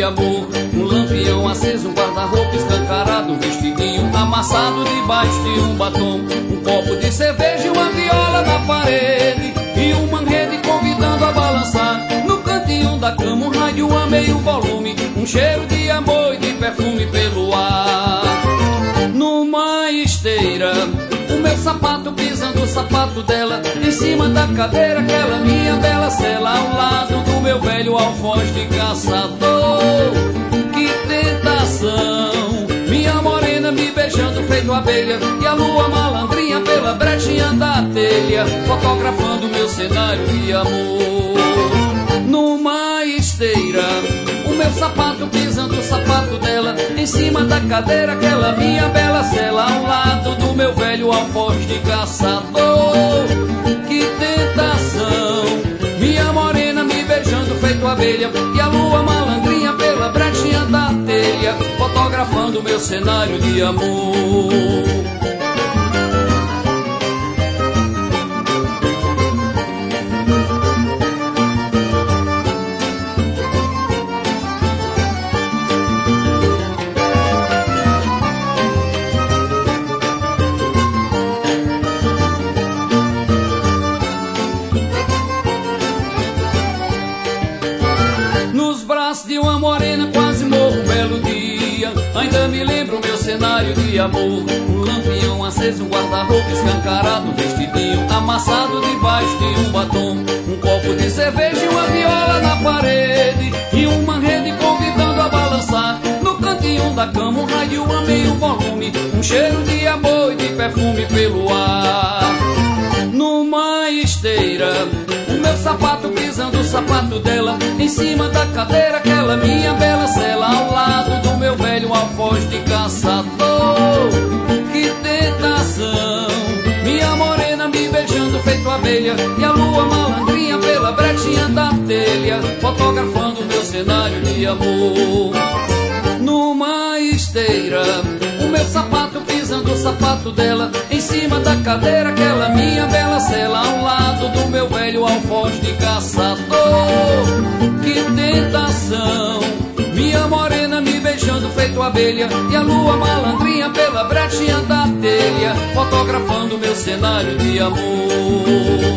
amor. Um lampião aceso, um guarda-roupa escancarado, um vestidinho amassado debaixo de um batom, um copo de cerveja e uma viola na parede, e uma rede convidando a balançar. No cantinho da cama um rádio a meio volume, um cheiro de amor e de perfume pelo ar. Numa esteira, o meu sapato pisando o sapato dela, em cima da cadeira aquela minha bela cela, ao lado do meu velho alfoz de caçador. Que tentação, minha morena me beijando feito abelha, e a lua malandrinha pela brechinha da telha, fotografando meu cenário de amor. Numa esteira, o meu sapato pisando o sapato dela, em cima da cadeira aquela minha bela cela, ao lado do meu velho alfoz de caçador. Que tentação, minha morena me beijando feito abelha, e a lua malandrinha pela brechinha da telha, fotografando meu cenário de amor. De uma morena quase morro um belo dia, ainda me lembro meu cenário de amor. Um lampião aceso, um guarda-roupa escancarado, um vestidinho amassado debaixo de um batom, um copo de cerveja e uma viola na parede, e uma rede convidando a balançar. No cantinho da cama um rádio a meio volume, um cheiro de amor e de perfume pelo ar. Numa esteira, o meu sapato pisando o sapato dela, em cima da cadeira aquela minha bela cela, ao lado do meu velho alfoz de caçador. Que tentação, minha morena me beijando feito abelha, e a lua malandrinha pela brechinha da telha, fotografando meu cenário de amor. Numa esteira, o meu sapato pisando o sapato dela, em cima da cadeira aquela minha bela cela, ao lado do meu velho alfoz de caçador. Que tentação, minha morena me beijando feito abelha, e a lua malandrinha pela brechinha da telha, fotografando meu cenário de amor.